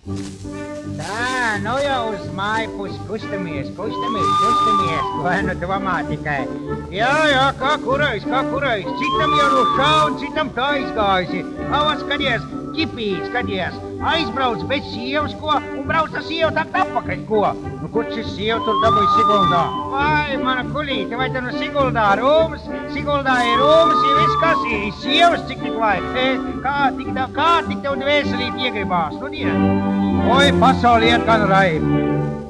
Tā, nu jau uz mājpus kustamies. Vai nu domā tikai. Jā, kā kurais. Citam jau no šaun, citam tā izgājusi. Skaties, ķipīt, skaties. Aizbrauc bez sievas, ko, un brauc ar sievu tā atpakaļ, ko. Nu, kur šis sieva tur dabūja Siguldā? Vai, mana kulīte, vai te no Siguldā Romas? Siguldā ir Romas, ja viss kas ir sievas, cik tik vajag. Kā tik tev dvēselīt iegribās, nu dien? Oi, pasauli iet gan raibi.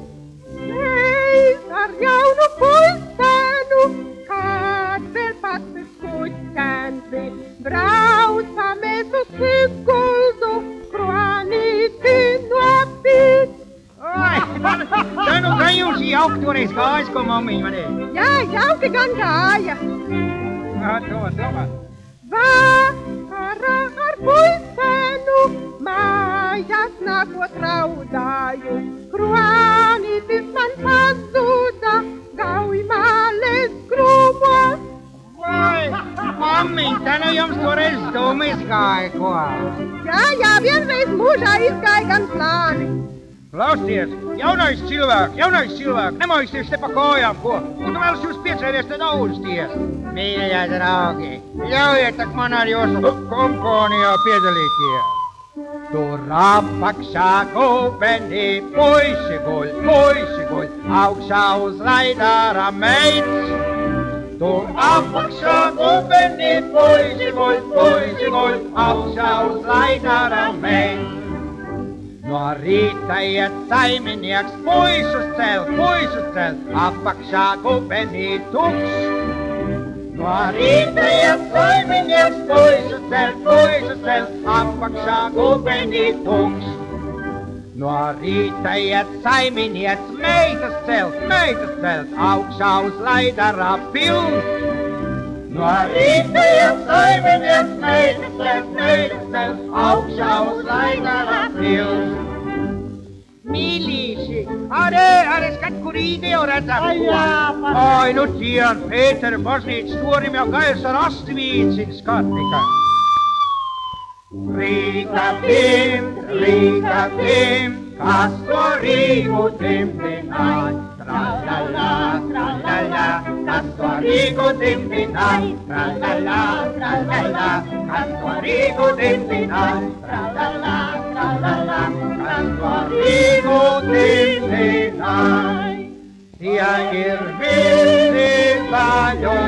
Reiz ar jaunu pulcēnu, kāds vēl pats skuķenci, braucamies uz Siguldu, kruanīti nopīt. Tā nu gan jūs jauki toreiz gājas, ko mammiņa manē? Jā, jauki gan gāja. Domā. Vakarā ar pulcēnu, mājās nākot raudāju, kruanītis man pazuda, gauj māles krūmos. Vai, mammiņ, tā nu jums toreiz doma izgāja, ko? Jā, vienreiz mūžā izgāja gan plāni. Klausties, jaunais cilvēks, nemaisties te pa kājām, ko? Un tu vēlas jūs piecēries te daudzties. Mīļā draugi, ļaujiet tak man ar jūsu kompanijā piedalīties. Tur apakšā gubeni puisi guļ, augšā uz laidāra meits. Tur apakšā gubeni puisi guļ, augšā uz laidāra meits. No rīta iet saiminieks puišus celt, apakšā gubeni tukš. No rīta iet saiminieks puišus celt, apakšā gubeni tukš. No rīta iet saiminieks meitas celt, augšā uz laidara pils. No rīta iet saiminieks meitas celt, augšā uz laidara pils. Mīlīši, arī skat, kur īde jau redzam. Ai, nu tien, Pēteri baznīcas torim jau gairs ar astvīci skat tikai. Rīta tim, kas to Rīgu timdināj. Tralala, kas to Rīgu timdināj. Tralala, kas to Rīgu timdināj. Tralala, kas to Rīgu timdināj. Tie ir visi zaļo